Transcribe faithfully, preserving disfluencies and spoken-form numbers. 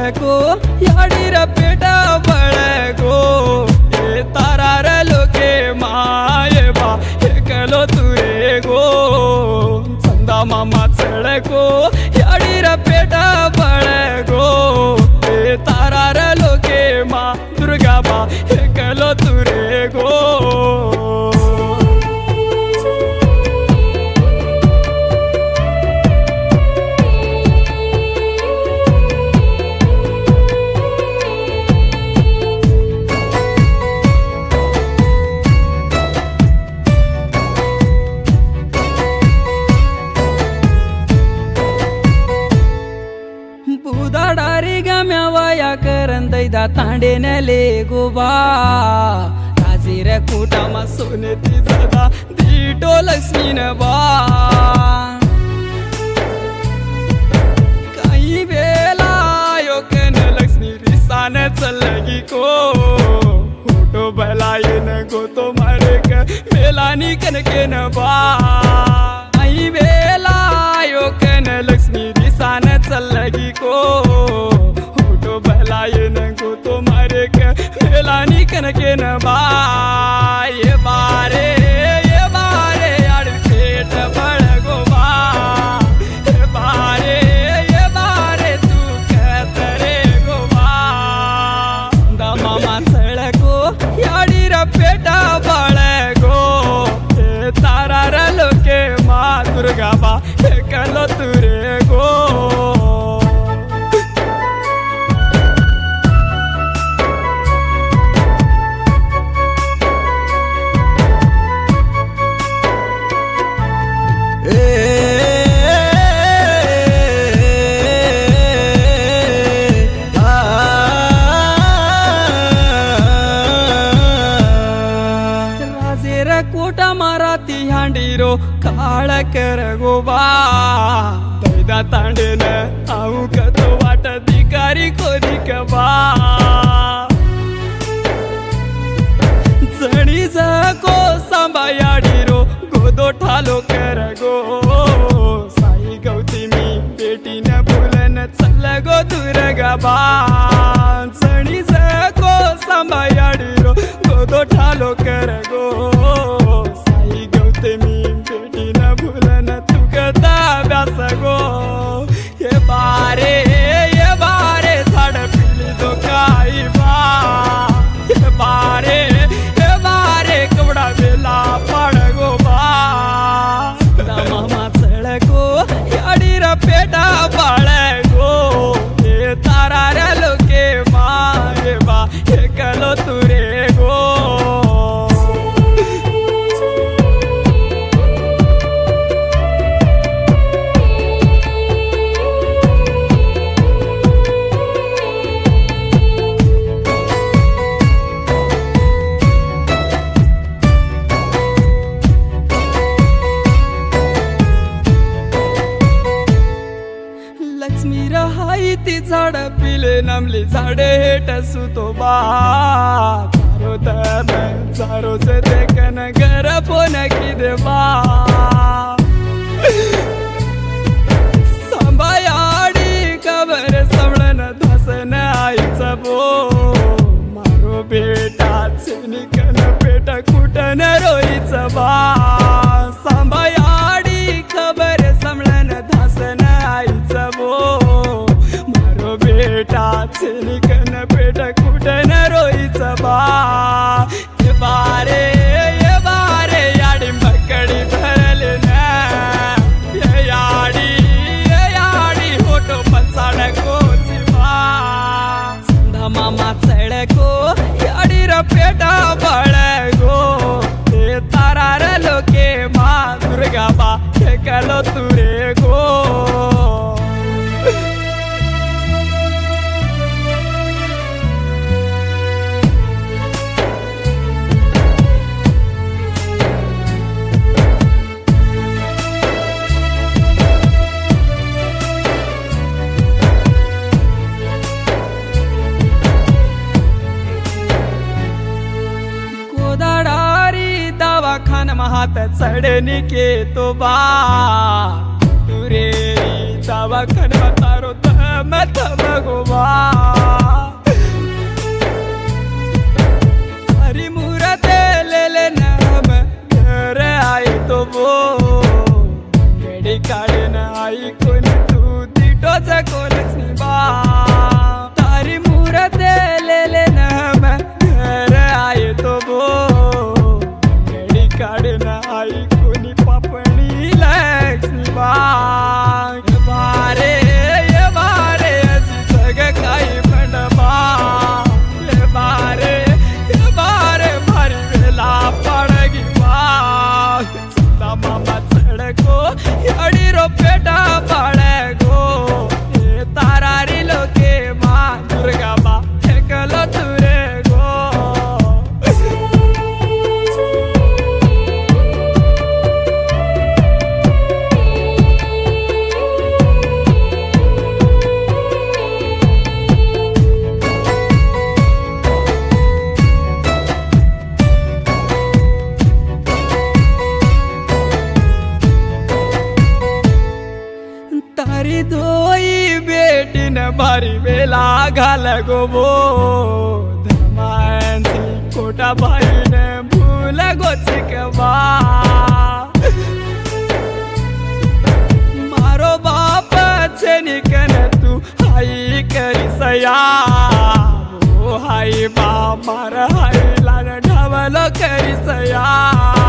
को याडी र पेटा बळको ये तारा र लोके माये बा एकलो तुरे गो चंदा मामा चळको याडी र पेटा बळको ये तारा र लोके मा दुर्गा बा एकलो तुरे गो बुदाडारी गम्या वया करंदैदा तांडेनले गोबा राजीर कुटामा सोनेती जदा दीटो लक्ष्मीन बा काही बेला योकन लक्ष्मी रिसान चलगी को होटो बलायन गो तो मारे क मेलानी कनके न बा काही बेला योकन लक्ष्मी रिसान चलगी को होटो बलायन गो तो मारे क मेलानी कनके न बा ये बारे ये बारे यार पेट बड़ गो बा ये बारे ये बारे तू कहतरे गो बा दा मामा चळको याडी र पेटा बड़ गो ये तारा र लोके मा दुर्गा बा एकलो तुरे गो कोटा माराती हांडीरो काळ कर गोबा दैदा तांडेन आऊ कतो वाट धिकारी कोरी कबा जणी जको सांभायाडीरो गोदो ठालो कर गो साई गौती मी बेटी न भूलन चल गो दूर गबा जणी जको सांभायाडीरो गोदो ठालो कर गो मी बेटी न भूलन तुकता व्यास गो ये बारे ये बारे झाड पिली दो काही बा ये बारे ये बारे कवडा वेला पाड गो बा मामा चळको याडी र पेटा बाळ गो ये तारा र लोके माये बा एकलो तुरे गो लक्ष्मी रहाई ती झाड पिले नामली झाडे हेट सुतो बा चारो दम चारो से देखन घर फोन की देवा सांभायाडी खबर समळन धसन आईच बो मारो बेटा चिनिकन पेट कुटन रोईच बा सांभायाडी खबर समळन धसन आईच बो मारो बेटा चिनिकन पेट कुटन रोईच बा ये बारे ये बारे याडी मकडी भरले ना ये याडी ये याडी होटो पचाड कोची बा चंदा मामा चळको याडी र पेटा बळ गो ते तारा र लोके मा दुर्गा बा एकलो तुरे गो हात चढनी के तो बा तुरे दवाखान तारो तम मत भगवा हरी मूरत ले लेना मैं घर आई तो वो गेड़ी काढ़े न आई कोण तू दिटो को लक्ष्मी बा तारी मूरत ले लेना मैं घर आई तो वो गेड़ी काढ़े न आई कोणी पापणी लक्ष्मी बा बारे ये बारे अशी सग काही मंडपा ये बारे ये बारे भारी वेला पडगी बा सीता मामा चढको अडी रो पेटा पाडे गो ये तारारी लोके मा दुर्गा बा एकलो तुरे गो तारी दोई बेटी न भारी वेला घाल गो बो धर्मांसी कोटा भाई ने भूल गो चिकवा मारो बाप छे निकन तू हाई करी सया वो हाई बा मार हाई लान ढवलो करी सया